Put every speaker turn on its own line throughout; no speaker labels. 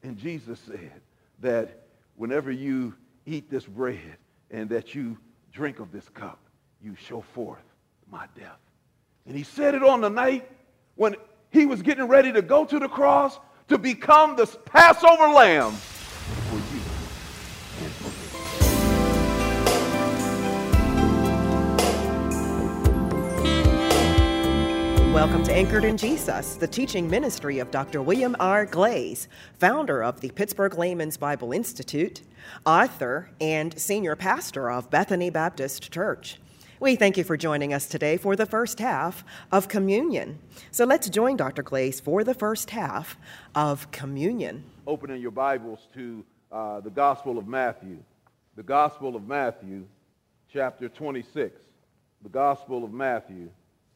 And Jesus said that whenever you eat this bread and that you drink of this cup, you show forth my death. And he said it on the night when he was getting ready to go to the cross to become the Passover lamb for you and for me.
Welcome to Anchored in Jesus, the teaching ministry of Dr. William R. Glaze, founder of the Pittsburgh Layman's Bible Institute, author, and senior pastor of Bethany Baptist Church. We thank you for joining us today for the first half of Communion. So let's join Dr. Glaze for the first half of Communion.
Opening your Bibles to the Gospel of Matthew. The Gospel of Matthew, chapter 26. The Gospel of Matthew,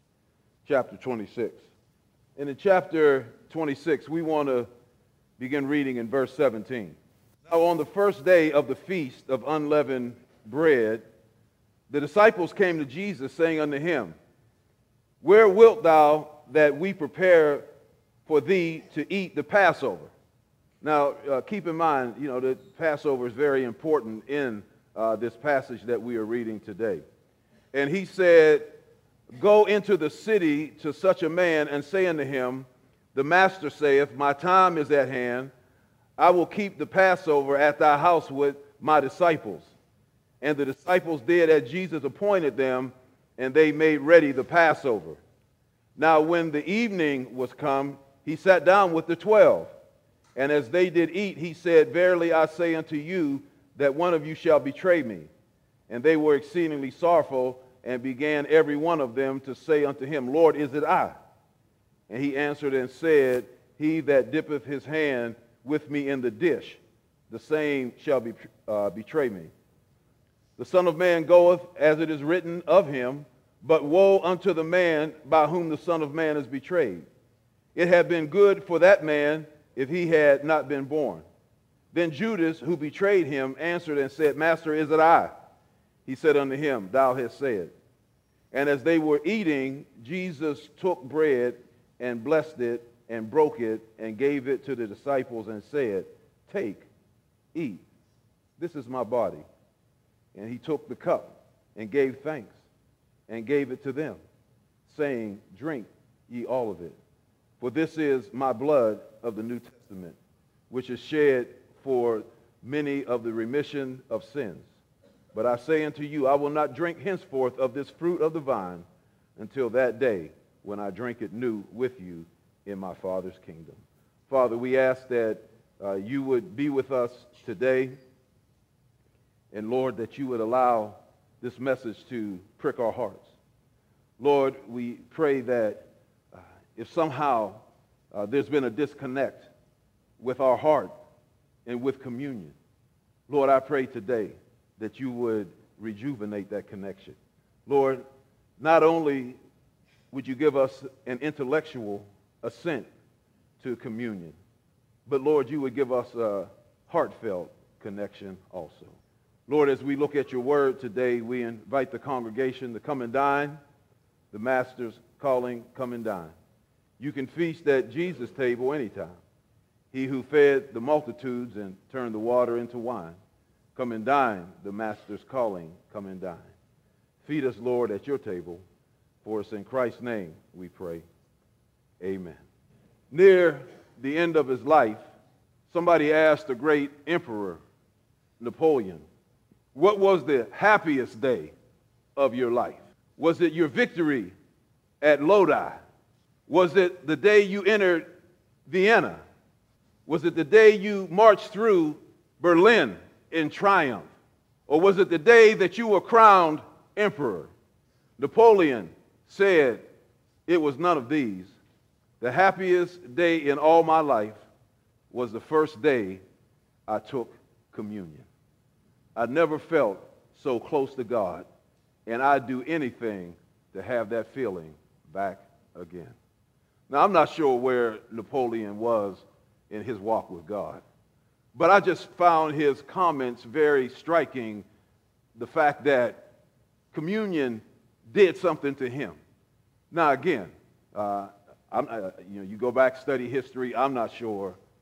chapter 26. And in chapter 26, we want to begin reading in verse 17. Now, on the first day of the feast of unleavened bread, the disciples came to Jesus, saying unto him, Where wilt thou that we prepare for thee to eat the Passover? Now, keep in mind, that Passover is very important in this passage that we are reading today. And he said, Go into the city to such a man and say unto him, The master saith, My time is at hand. I will keep the Passover at thy house with my disciples. And the disciples did as Jesus appointed them, and they made ready the Passover. Now when the evening was come, he sat down with the 12. And as they did eat, he said, Verily I say unto you, that one of you shall betray me. And they were exceedingly sorrowful, and began every one of them to say unto him, Lord, is it I? And he answered and said, He that dippeth his hand with me in the dish, the same shall betray me. The Son of Man goeth as it is written of him, but woe unto the man by whom the Son of Man is betrayed. It had been good for that man if he had not been born. Then Judas, who betrayed him, answered and said, Master, is it I? He said unto him, Thou hast said. And as they were eating, Jesus took bread and blessed it and broke it and gave it to the disciples and said, Take, eat. This is my body. And he took the cup and gave thanks and gave it to them, saying, Drink ye all of it. For this is my blood of the New Testament, which is shed for many of the remission of sins. But I say unto you, I will not drink henceforth of this fruit of the vine until that day when I drink it new with you in my Father's kingdom. Father, we ask that you would be with us today. And Lord, that you would allow this message to prick our hearts. Lord, we pray that if somehow there's been a disconnect with our heart and with communion, Lord, I pray today that you would rejuvenate that connection. Lord, not only would you give us an intellectual assent to communion, but Lord, you would give us a heartfelt connection also. Lord, as we look at your word today, we invite the congregation to come and dine. The master's calling, come and dine. You can feast at Jesus' table anytime. He who fed the multitudes and turned the water into wine. Come and dine, the master's calling, come and dine. Feed us, Lord, at your table. For us in Christ's name we pray. Amen. Near the end of his life, somebody asked the great emperor, Napoleon, what was the happiest day of your life? Was it your victory at Lodi? Was it the day you entered Vienna? Was it the day you marched through Berlin in triumph? Or was it the day that you were crowned emperor? Napoleon said it was none of these. The happiest day in all my life was the first day I took communion. I never felt so close to God, and I'd do anything to have that feeling back again. Now, I'm not sure where Napoleon was in his walk with God, but I just found his comments very striking, the fact that communion did something to him. Now, again, you go back, study history, I'm not sure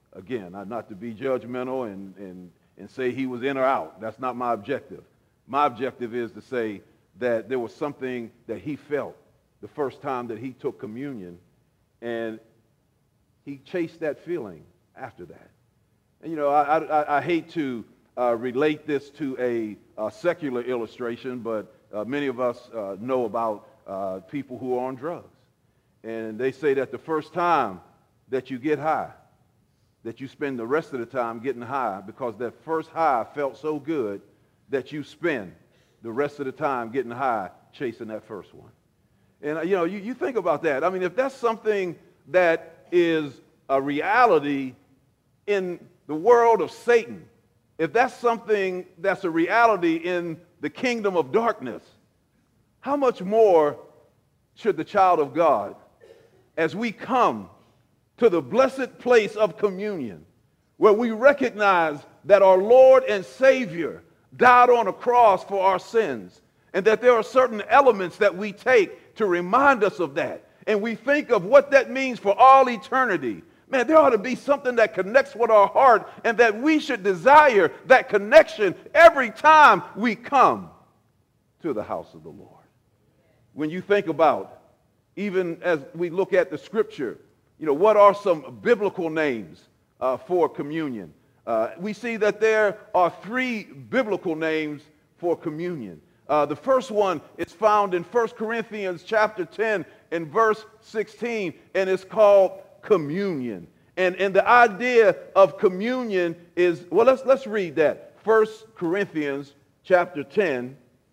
Again, not to be judgmental and say he was in or out. That's not my objective. My objective is to say that there was something that he felt the first time that he took communion, and he chased that feeling after that. And, I hate to relate this to a secular illustration, but many of us know about people who are on drugs. And they say that the first time that you get high, that you spend the rest of the time getting high, because that first high felt so good that you spend the rest of the time getting high chasing that first one. And, you think about that. I mean, if that's something that is a reality in the world of Satan, if that's something that's a reality in the kingdom of darkness, how much more should the child of God, as we come to the blessed place of communion, where we recognize that our Lord and Savior died on a cross for our sins, and that there are certain elements that we take to remind us of that, and we think of what that means for all eternity. Man, there ought to be something that connects with our heart, and that we should desire that connection every time we come to the house of the Lord. When you think about, even as we look at the scripture, what are some biblical names for communion? We see that there are 3 biblical names for communion. The first one is found in 1 Corinthians chapter 10 and verse 16, and it's called communion. And the idea of communion is, well, let's read that. 1 Corinthians chapter 10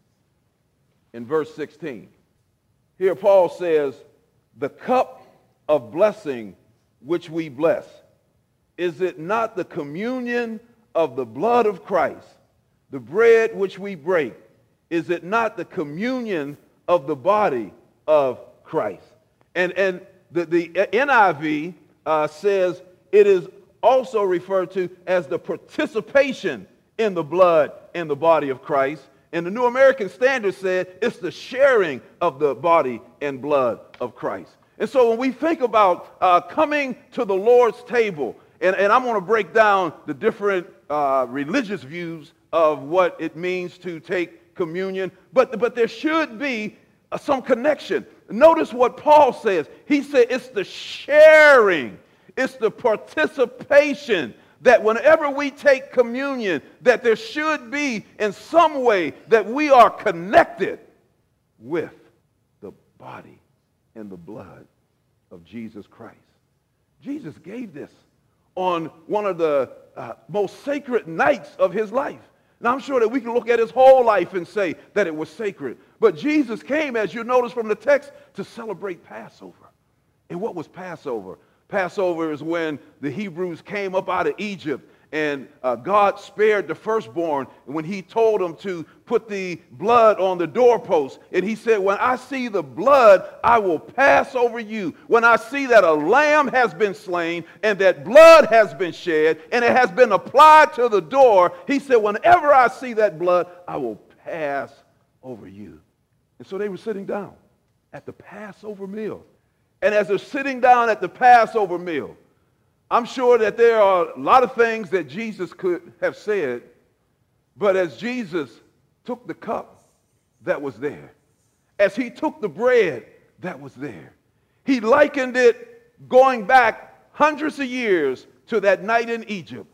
and verse 16. Here Paul says, the cup of blessing which we bless, is it not the communion of the blood of Christ? The bread which we break, is it not the communion of the body of Christ? And the NIV says it is also referred to as the participation in the blood and the body of Christ. And the New American Standard said it's the sharing of the body and blood of Christ. And so when we think about coming to the Lord's table, and I'm going to break down the different religious views of what it means to take communion, but there should be some connection. Notice what Paul says. He said it's the sharing, it's the participation, that whenever we take communion, that there should be in some way that we are connected with the body and the blood of Jesus Christ. Jesus gave this on one of the most sacred nights of his life. Now, I'm sure that we can look at his whole life and say that it was sacred. But Jesus came, as you notice from the text, to celebrate Passover. And what was Passover? Passover is when the Hebrews came up out of Egypt, and God spared the firstborn when he told them to put the blood on the doorpost. And he said, when I see the blood, I will pass over you. When I see that a lamb has been slain and that blood has been shed and it has been applied to the door, he said, whenever I see that blood, I will pass over you. And so they were sitting down at the Passover meal. And as they're sitting down at the Passover meal, I'm sure that there are a lot of things that Jesus could have said, but as Jesus took the cup that was there, as he took the bread that was there, he likened it going back hundreds of years to that night in Egypt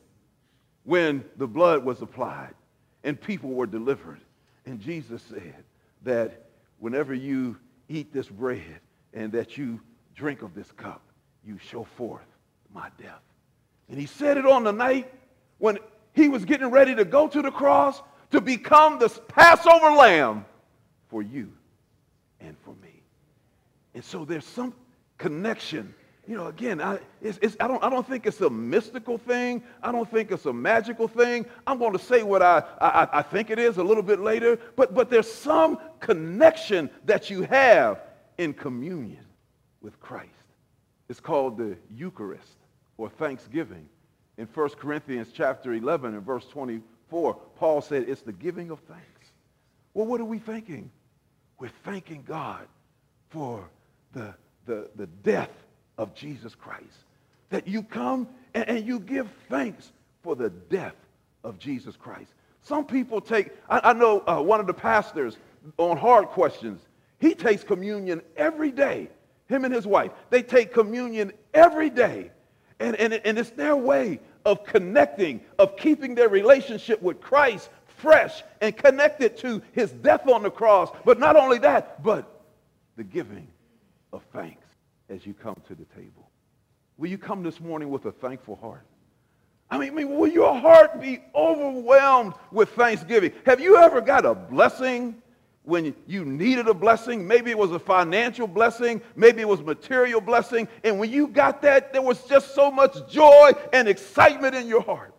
when the blood was applied and people were delivered. And Jesus said that whenever you eat this bread and that you drink of this cup, you show forth my death. And he said it on the night when he was getting ready to go to the cross to become the Passover lamb for you and for me. And so there's some connection. Again, I don't think it's a mystical thing. I don't think it's a magical thing. I'm going to say what I think it is a little bit later. But there's some connection that you have in communion with Christ. It's called the Eucharist, or thanksgiving. In 1 Corinthians chapter 11 and verse 24, Paul said it's the giving of thanks. Well, what are we thanking? We're thanking God for the death of Jesus Christ. That you come and you give thanks for the death of Jesus Christ. Some people take, I know one of the pastors on Hard Questions, he takes communion every day. Him and his wife, they take communion every day. And it's their way of connecting, of keeping their relationship with Christ fresh and connected to his death on the cross. But not only that, but the giving of thanks as you come to the table. Will you come this morning with a thankful heart? I mean, will your heart be overwhelmed with thanksgiving? Have you ever got a blessing when you needed a blessing? Maybe it was a financial blessing. Maybe it was a material blessing. And when you got that, there was just so much joy and excitement in your heart.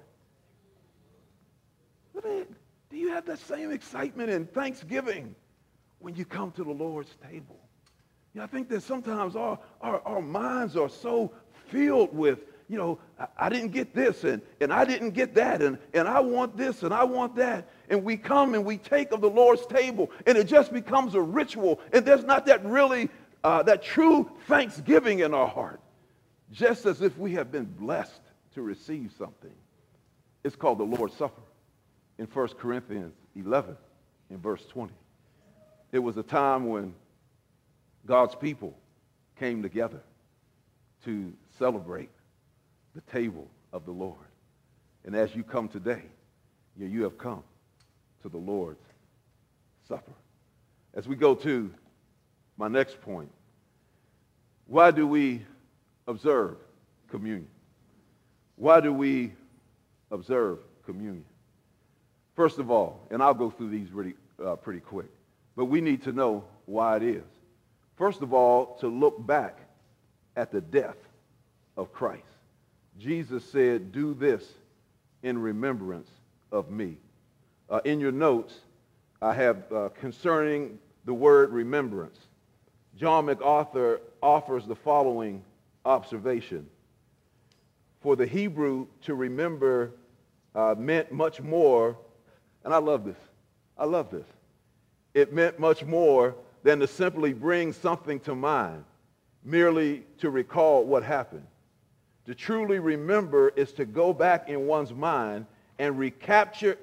But do you have that same excitement and thanksgiving when you come to the Lord's table? You know, I think that sometimes our minds are so filled with, you know, I didn't get this, and I didn't get that, and I want this, and I want that. And we come and we take of the Lord's table, and it just becomes a ritual, and there's not that really, that true thanksgiving in our heart, just as if we have been blessed to receive something. It's called the Lord's Supper in 1 Corinthians 11 in verse 20. It was a time when God's people came together to celebrate the table of the Lord. And as you come today, you have come to the Lord's Supper. As we go to my next point, why do we observe communion? Why do we observe communion? First of all, and I'll go through these really pretty quick, but we need to know why it is. First of all, to look back at the death of Christ. Jesus said, do this in remembrance of me. In your notes, I have concerning the word remembrance. John MacArthur offers the following observation. For the Hebrew, to remember meant much more, and I love this. It meant much more than to simply bring something to mind, merely to recall what happened. To truly remember is to go back in one's mind and recapture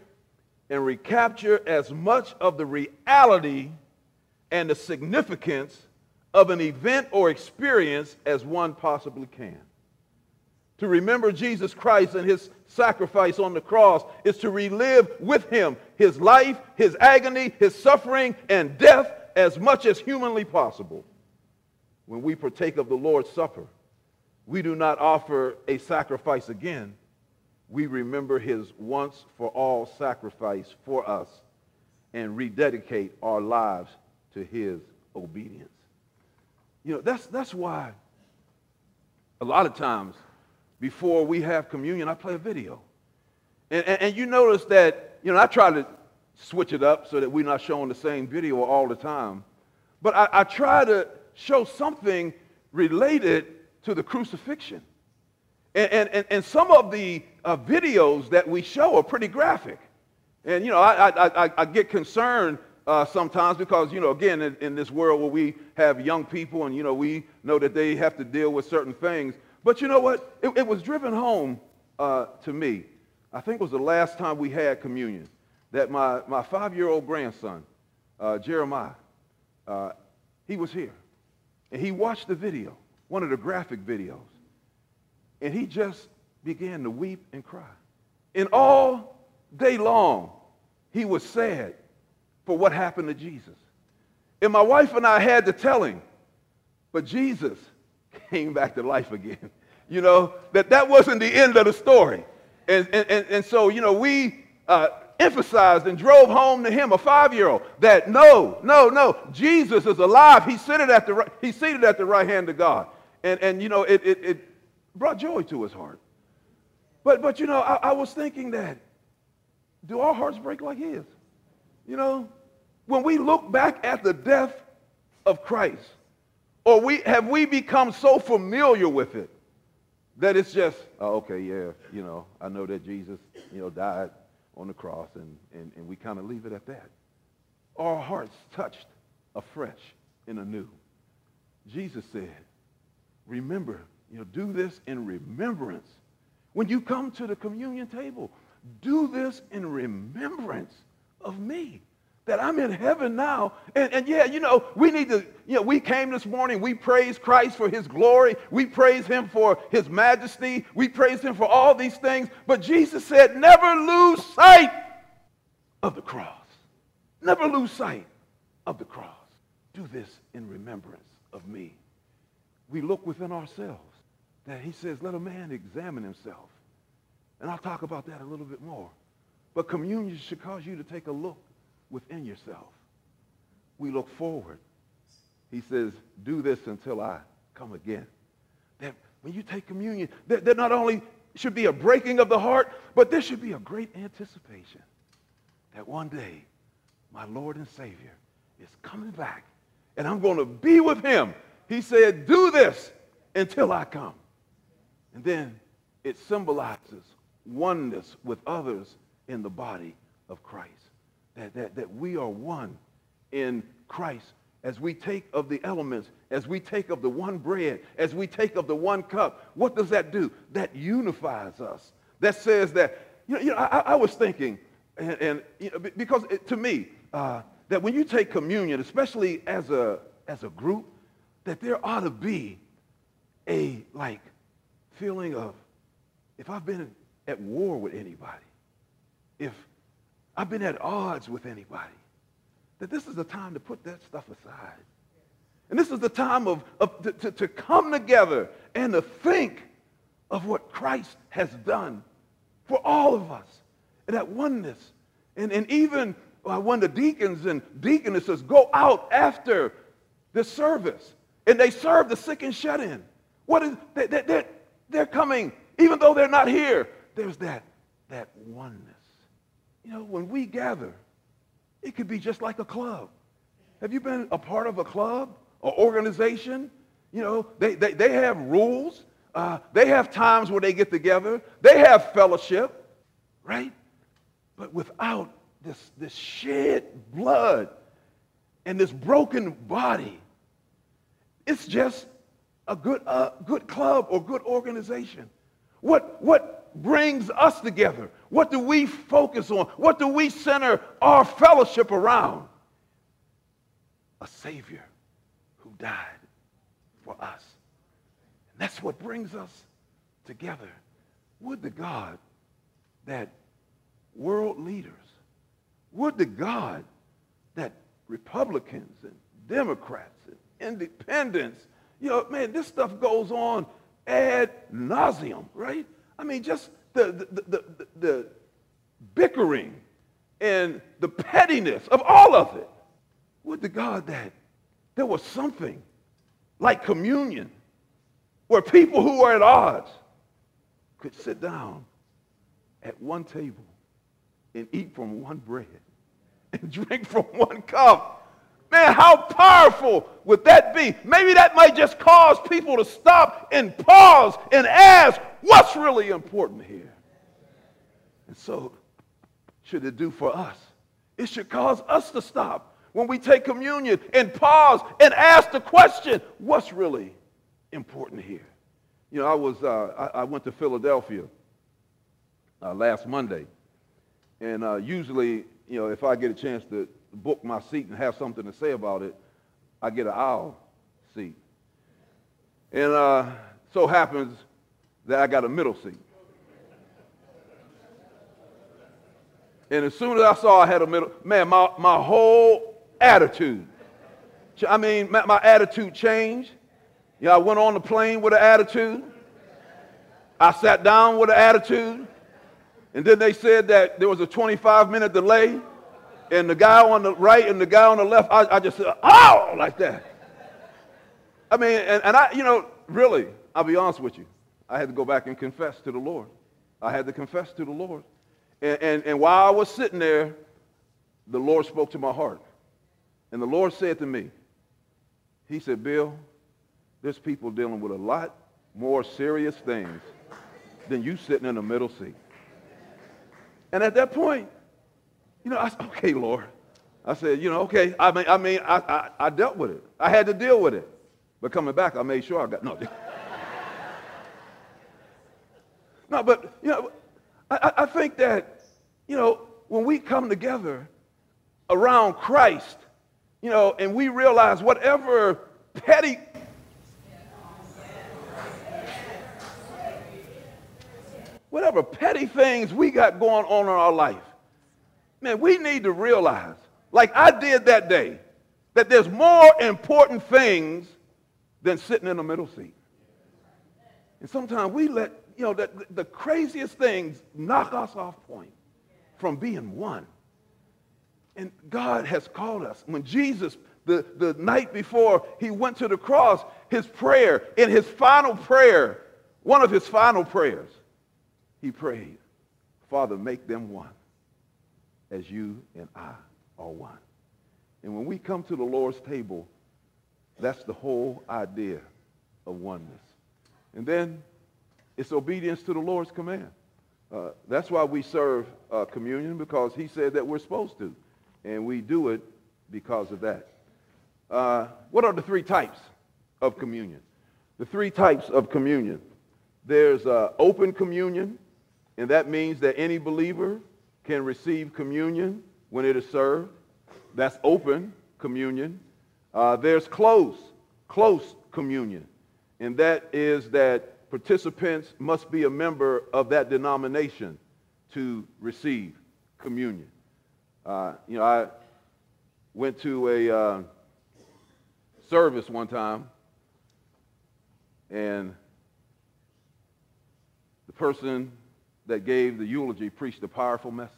as much of the reality and the significance of an event or experience as one possibly can. To remember Jesus Christ and his sacrifice on the cross is to relive with him his life, his agony, his suffering, and death as much as humanly possible. When we partake of the Lord's Supper, we do not offer a sacrifice again. We remember his once-for-all sacrifice for us and rededicate our lives to his obedience. You know, that's why a lot of times before we have communion, I play a video. And you notice that, you know, I try to switch it up so that we're not showing the same video all the time. But I try to show something related to the crucifixion. And some of the videos that we show are pretty graphic. And, you know, I get concerned sometimes because, you know, again, in this world where we have young people and, you know, we know that they have to deal with certain things. But you know what? It was driven home to me. I think it was the last time we had communion that my 5-year-old grandson, Jeremiah, he was here. And he watched the video, one of the graphic videos. And he just began to weep and cry. And all day long, he was sad for what happened to Jesus. And my wife and I had to tell him, but Jesus came back to life again. You know, that wasn't the end of the story. And so, you know, we emphasized and drove home to him, a 5-year-old, that no, Jesus is alive. He's seated at the right hand of God. And you know, it brought joy to his heart. But you know, I was thinking that, do our hearts break like his? You know, when we look back at the death of Christ, or have we become so familiar with it that it's just, oh, okay, yeah, you know, I know that Jesus, you know, died on the cross, and we kind of leave it at that. Our hearts touched afresh and anew. Jesus said, remember, you know, do this in remembrance. When you come to the communion table, do this in remembrance of me, that I'm in heaven now. And yeah, we need to, we came this morning, we praise Christ for his glory. We praise him for his majesty. We praise him for all these things. But Jesus said, never lose sight of the cross. Never lose sight of the cross. Do this in remembrance of me. We look within ourselves. That he says, let a man examine himself. And I'll talk about that a little bit more. But communion should cause you to take a look within yourself. We look forward. He says, do this until I come again. That when you take communion, there not only should be a breaking of the heart, but there should be a great anticipation that one day my Lord and Savior is coming back and I'm going to be with him. He said, do this until I come. And then it symbolizes oneness with others in the body of Christ. That we are one in Christ as we take of the elements, as we take of the one bread, as we take of the one cup. What does that do? That unifies us. That says that, I was thinking, because to me, that when you take communion, especially as a group, that there ought to be a feeling of, if I've been at war with anybody, if I've been at odds with anybody, that this is the time to put that stuff aside. And this is the time to come together and to think of what Christ has done for all of us, and that oneness. And even when the deacons and deaconesses go out after the service and they serve the sick and shut in, they're coming, even though they're not here. There's that oneness. When we gather, it could be just like a club. Have you been a part of a club or organization? They have rules. They have times where they get together. They have fellowship, right? But without this shed blood and this broken body, it's just a good club or good organization. What brings us together? What do we focus on? What do we center our fellowship around? A Savior who died for us. And that's what brings us together. Would to God that world leaders, would to God that Republicans and Democrats and independents, this stuff goes on ad nauseum, right? I mean, just the bickering and the pettiness of all of it. Would to God that there was something like communion where people who are at odds could sit down at one table and eat from one bread and drink from one cup. Man, how powerful would that be? Maybe that might just cause people to stop and pause and ask, what's really important here? And so, should it do for us? It should cause us to stop when we take communion and pause and ask the question, what's really important here? I went to Philadelphia last Monday, and usually, if I get a chance to book my seat and have something to say about it, I get an aisle seat. And so happens that I got a middle seat. And as soon as I saw I had a middle, man, my whole attitude, my attitude changed. I went on the plane with an attitude. I sat down with an attitude. And then they said that there was a 25-minute delay. And the guy on the right and the guy on the left, I just said, oh, like that. I mean, and I, really, I'll be honest with you. I had to go back and confess to the Lord. I had to confess to the Lord. And while I was sitting there, the Lord spoke to my heart. And the Lord said to me, he said, Bill, there's people dealing with a lot more serious things than you sitting in the middle seat. And at that point, I said, okay, Lord. I said, okay. I dealt with it. I had to deal with it. But coming back, I made sure I got, no. No, but, I think that, when we come together around Christ, and we realize whatever petty things we got going on in our life, man, we need to realize, like I did that day, that there's more important things than sitting in the middle seat. And sometimes we let, the craziest things knock us off point from being one. And God has called us. When Jesus, the night before he went to the cross, his prayer, in his final prayer, one of his final prayers, he prayed, Father, make them one as you and I are one. And when we come to the Lord's table, that's the whole idea of oneness. And then it's obedience to the Lord's command. That's why we serve communion, because he said that we're supposed to. And we do it because of that. What are the three types of communion? The three types of communion. There's open communion, and that means that any believer can receive communion when it is served. That's open communion. There's close communion, and that is that participants must be a member of that denomination to receive communion. I went to a service one time, and the person that gave the eulogy preached a powerful message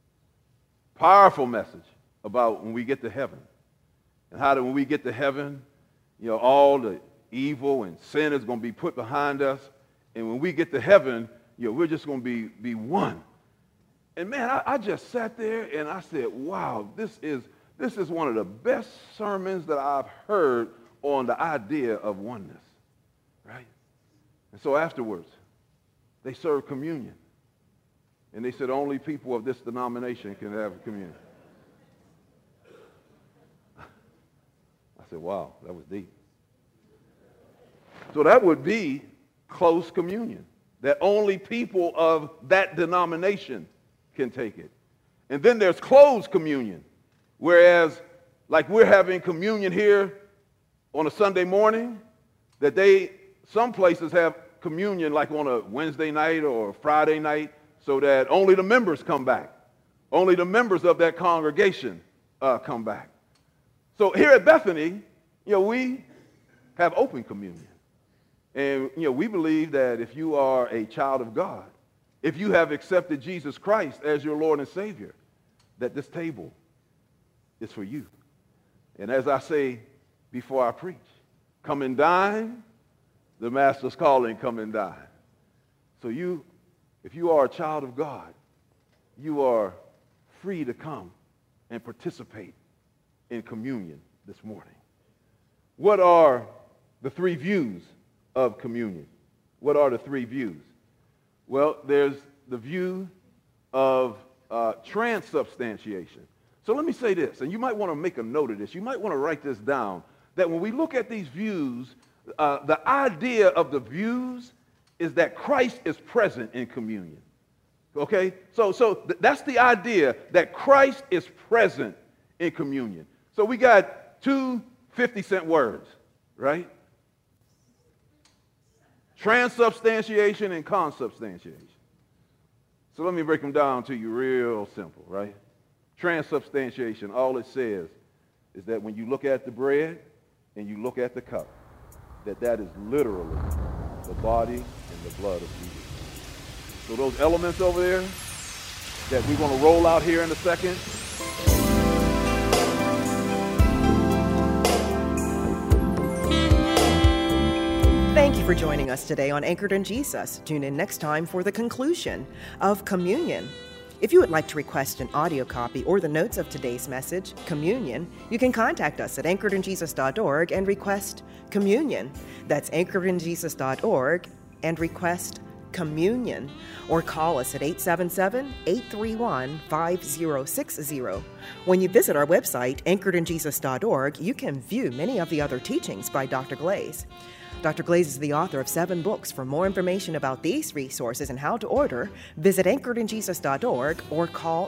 about when we get to heaven, and how that when we get to heaven, all the evil and sin is going to be put behind us, and when we get to heaven, we're just going to be one. And man, I just sat there and I said, wow, this is one of the best sermons that I've heard on the idea of oneness, right? And so afterwards, they served communion. And they said only people of this denomination can have communion. I said, wow, that was deep. So that would be close communion, that only people of that denomination can take it. And then there's closed communion, whereas like we're having communion here on a Sunday morning, that some places have communion like on a Wednesday night or a Friday night, so that only the members come back. Only the members of that congregation come back. So here at Bethany, we have open communion. And, we believe that if you are a child of God, if you have accepted Jesus Christ as your Lord and Savior, that this table is for you. And as I say before I preach, come and dine, the Master's calling, come and dine. So if you are a child of God, you are free to come and participate in communion this morning. What are the three views of communion? What are the three views? Well, there's the view of transubstantiation. So let me say this, and you might want to make a note of this. You might want to write this down, that when we look at these views, the idea of the views is that Christ is present in communion. Okay? So that's the idea, that Christ is present in communion. So we got two 50-cent words, right? Transubstantiation and consubstantiation. So let me break them down to you real simple, right? Transubstantiation, all it says is that when you look at the bread and you look at the cup, that is literally the body and the blood of Jesus. So those elements over there that we're going to roll out here in a second,
Thank you for joining us today on Anchored in Jesus. Tune in next time for the conclusion of Communion. If you would like to request an audio copy or the notes of today's message, Communion, you can contact us at anchoredinjesus.org and request Communion. That's anchoredinjesus.org and request Communion, or call us at 877-831-5060. When you visit our website, anchoredinjesus.org, you can view many of the other teachings by Dr. Glaze. Dr. Glaze is the author of 7 books. For more information about these resources and how to order, visit anchoredinjesus.org or call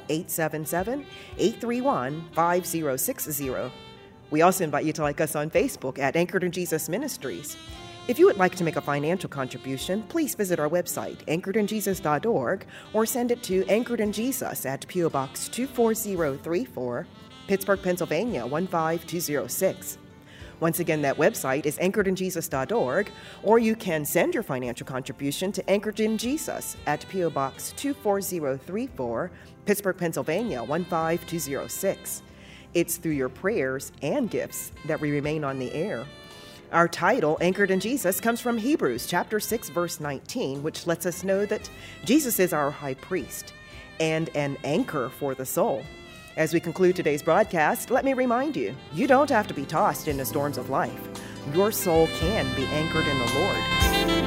877-831-5060. We also invite you to like us on Facebook at Anchored in Jesus Ministries. If you would like to make a financial contribution, please visit our website, anchoredinjesus.org, or send it to Anchored in Jesus at P.O. Box 24034, Pittsburgh, Pennsylvania 15206. Once again, that website is anchoredinjesus.org, or you can send your financial contribution to Anchored in Jesus at P.O. Box 24034, Pittsburgh, Pennsylvania 15206. It's through your prayers and gifts that we remain on the air. Our title, Anchored in Jesus, comes from Hebrews chapter 6, verse 19, which lets us know that Jesus is our high priest and an anchor for the soul. As we conclude today's broadcast, let me remind you, you don't have to be tossed into storms of life. Your soul can be anchored in the Lord.